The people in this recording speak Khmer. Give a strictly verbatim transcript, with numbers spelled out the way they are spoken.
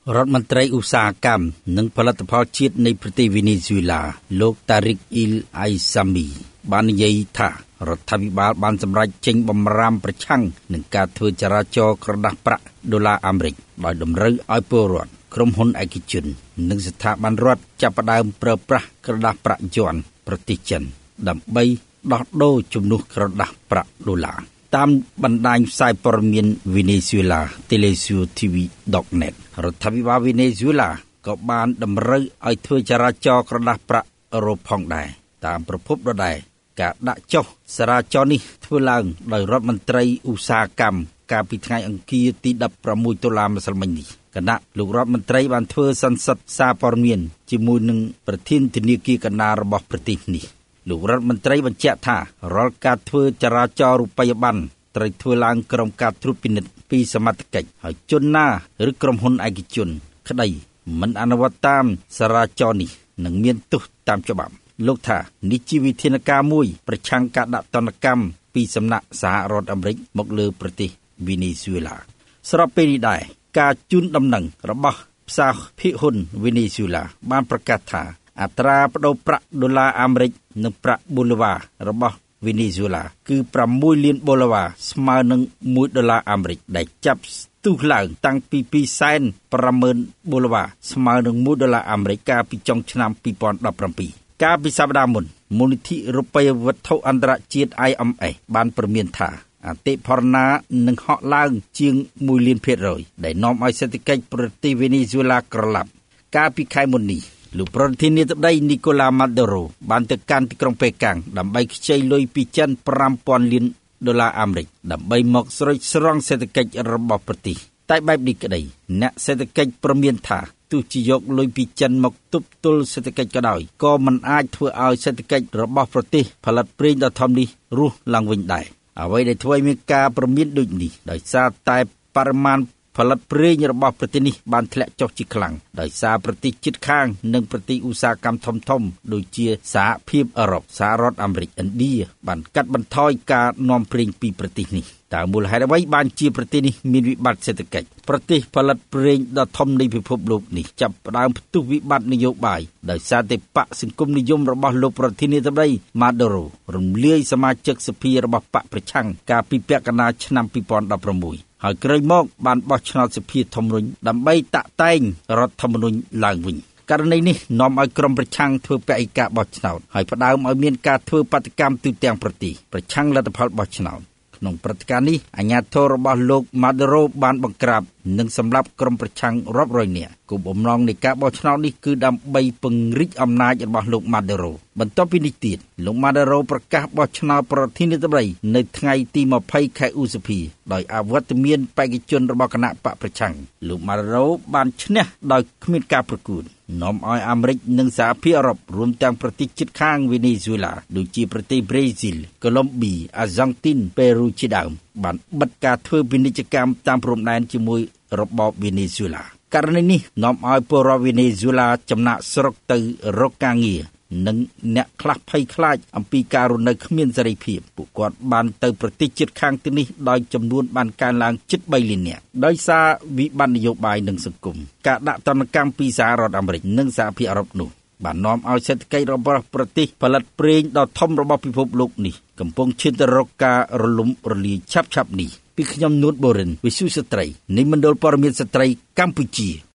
រដ្ឋមន្ត្រីឧស្សាហកម្មនិងផលិតផលជាតិនៃប្រទេសវេណេស៊ុយឡាលោកតារិកអ៊ីលអៃសាមីបាននិយាយថារដ្ឋាភិបាលបានសម្រេចចេញបម្រាមប្រឆាំងនឹងការធ្វើចរាចរណ៍ក្រដាសប្រាក់ដុល្លារអាមេរិកដោយតម្រូវឲ្យពលរដ្ឋក្រុមហ៊ុនឯកជននិងស្ថាប័នរដ្ឋចាប់ផ្ដើមប្រើប្រាស់ក្រដាសប្រាក់យ័ន្តប្រទេសចិនដើម្បីដោះដូរជំនួសក្រដាសប្រាក់ដុល្លារតាមបណ្ដាញផ្សាយព័ត៌មាន Venezuela Telesur ធី វី .net រដ្ឋាភិបាល Venezuela ក៏បានតម្រូវឲ្យធ្វើចរាចរណ៍ក្រដាសប្រាក់អឺរ៉ុបផងដែរតាមប្រភពដដែលការដាក់ចុះចរាចរណ៍នេះធ្វើឡើងដោយរដ្ឋមន្ត្រីឧស្សាហកម្មកាលពីថ្ងៃអង្គារទីដប់ប្រាំមួយតុលាម្សិលមិញនេះគណៈលោករដ្ឋមន្ត្រីបានធ្វើសន្និសីទសារព័ត៌មានជាមួយនឹងប្រធានធនាគារកណ្ដាលរបស់ប្រទេសនេះលោករដ្ឋមន្ត្រីបញ្ជាក់ថារាល់ការធ្វើចរាចរណ៍រូបិយប័ណ្ណត្រូវធ្វើឡើងក្រោមការត្រួតពិនិត្យពីសមត្ថកិច្ចហើយជនណាឬក្រុមហ៊ុនឯកជនក្តីមិនអនុវត្តតាមចរាចរណ៍នេះនឹងមានទោសតាមច្បាប់លោកថានេះជាវិធានការមួយប្រឆាំងការដាក់ទណ្ឌកម្មពីសំណាក់សហរដ្ឋអាមេរិកមកលើប្រទេសវេណេស៊ុយឡាស្របពេលនេះដែរការជូនដំណឹងរបស់ផ្សារភាគហ៊ុនវេណេស៊ុយឡាបានប្រកាសថាអត្រាប្តូរប្រាក់ដុល្លារអាមេរិកនិងប្រាក់បូលីវ៉ារបស់វេណេស៊ុយឡាគឺប្រាំមួយលានបូលីវ៉ាស្មើនឹងមួយដុល្លារអាមេរិកដែលចាប់ស្ទុះឡើងតាំងពីពីរសែនប្រាំម៉ឺនបូលីវ៉ាស្មើនឹងមួយដុល្លារអាមេរិកកាលពីចុងឆ្នាំពីរពាន់ដប់ប្រាំពីរកាលពីសប្តាហ៍មុនមូលនិធិរូបិយវត្ថុអន្តរជាតិ I M F បានព្រមានថាអតិផរណានឹងហក់ឡើងជាងមួយលានភាគរយដែលនាំឲ្យសេដ្ឋកិច្ចប្រទេសវេណេស៊ុយឡាក្រឡាប់កាលពីខែមុននេះលោកប្រធានាធិបតីនីកូឡាម៉ាដូរ៉ូបានទៅកាន់ទីក្រុងប៉េកាំងដើម្បីខ្ចីលុយពីចិនប្រាំពាន់លានដុល្លារអាមេរិកដើម្បីមកស្រោចស្រង់សេដ្ឋកិច្ចរបស់ប្រទេសតែបែបនេះក្តីអ្នកសេដ្ឋកិច្ចព្រមានថាទោះជាយកលុយពីចិនមកទប់ទល់សេដ្ឋកិច្ចក៏ដោយក៏មិនអាចធ្វើឲ្យសេដ្ឋកិច្ចរបស់ប្រទេសផលិតប្រេងដ៏ធំនេះរស់ឡើងវិញដែរអ្វីដែលធ្វើឲ្យមានការព្រមានដូចនេះដោយសារតែបរិមាណផលិតប្រេងរបស់ប្រទេសនេះបានធ្លាក់ចុះជាខ្លាំងដោយសារប្រទេសជិតខាងនិងប្រទេសឧស្សាហកម្មធំៗដូចជាសហភាពអឺរ៉ុបសហរដ្ឋអាមេរិកឥណ្ឌាបានកាត់បន្ថយការនាំប្រេងពីប្រទេសនេះតើមូលហេតុអ្វីបានជាប្រទេសនេះមានវិបត្តិសេដ្ឋកិច្ចប្រទេសផលិតប្រេងដ៏ធំនៃពិភពលោកនេះចាប់ផ្ដើមផ្ទុះវិបត្តិនយោបាយដោយសារតែបកសង្គមនិយមរបស់លោកប្រធានាធិបតីម៉ាដូរ៉ូរំលាយសមាជិកសភារបស់បកប្រឆាំងកាលពីពាក់កណ្ដាលឆ្នាំពីរពាន់ដប់ប្រាំមួយហើយក្រោយមកបានបោះឆ្នោតសភាធំរុញដើម្បីតាក់តែងរដ្ឋធម្មនុញ្ញឡើងវិញករណីនេះនាំឲ្យក្រុមប្រឆាំងធ្វើបេក្ខការបោះឆ្នោតហើយផ្ដើមឲ្យមានការធ្វើបាតកម្មទូទាំងប្រទេសប្រឆាំងលទ្ធផលបោះឆ្នោតក្នុងព្រឹត្តិការណ៍នេះអាជ្ញាធររបស់លោកម៉ាដូរ៉ូបានបង្ក្រាបនិងសម្លាប់ក្រុមប្រឆាំងរាប់រយនាក់គោលបំណងនៃការបោះឆ្នោតនេះគឺដើម្បីពង្រីកអំណាចរបស់លោកម៉ាដូរ៉ូបន្ទាប់ពីនេះទៀតលោកម៉ាដូរ៉ូប្រកាសបោះឆ្នោតប្រធានាធិបតីនៅថ្ងៃទីម្ភៃខែឧសភាដោយអវត្តមានបេក្ខជនរបស់គណៈបកប្រឆាំងលោកម៉ាដូរ៉ូបានឈ្នះដោយគ្មានការប្រកួតនាំឲ្យអាមេរិកនិងសហភាពអឺរ៉ុបរួមទាំងប្រទេសជិតខាងវេណេស៊ុយឡាដូចជាប្រទេសប្រេស៊ីលកូឡុំប៊ីអាហ្សង់ទីនប៉េរូជាដើមបានបិទការធ្វើពាណិជ្ជកម្មតាមព្រំដែនជាមួយរបបវេណេស៊ុយឡាករណីនេះនាំឲ្យពលរដ្ឋវេណេស៊ុយឡាចំណាក់ស្រុកទៅរកការងារនិងអ្នកខ្លះភ័យខ្លាចអំពីការរស់នៅគ្មានសេរីភាពពួកគាត់បានទៅប្រទេសជិតខាងទីនេះដោយចំនួនបានកើនឡើងជិតបីលាននាក់ដោយសារវិបត្តិនយោបាយនិងសង្គមការដាក់ទណ្ឌកម្មពីសហរដ្ឋអាមេរិកនិងសហភាពអឺរ៉ុបនោះបាននាំឲ្យសេដ្ឋកិច្ចរបស់ប្រទេសផលិតប្រេងដ៏ធំរបស់ពិភពលោកនេះកំពុងឈានទៅរកការរលំរលាយឆាប់ៗនេះពីខ្ញុំនួតបូរិនវិសុយស្ត្រីនៃមណ្ឌលព័ត៌មានស្ត្រីកម្ពុជា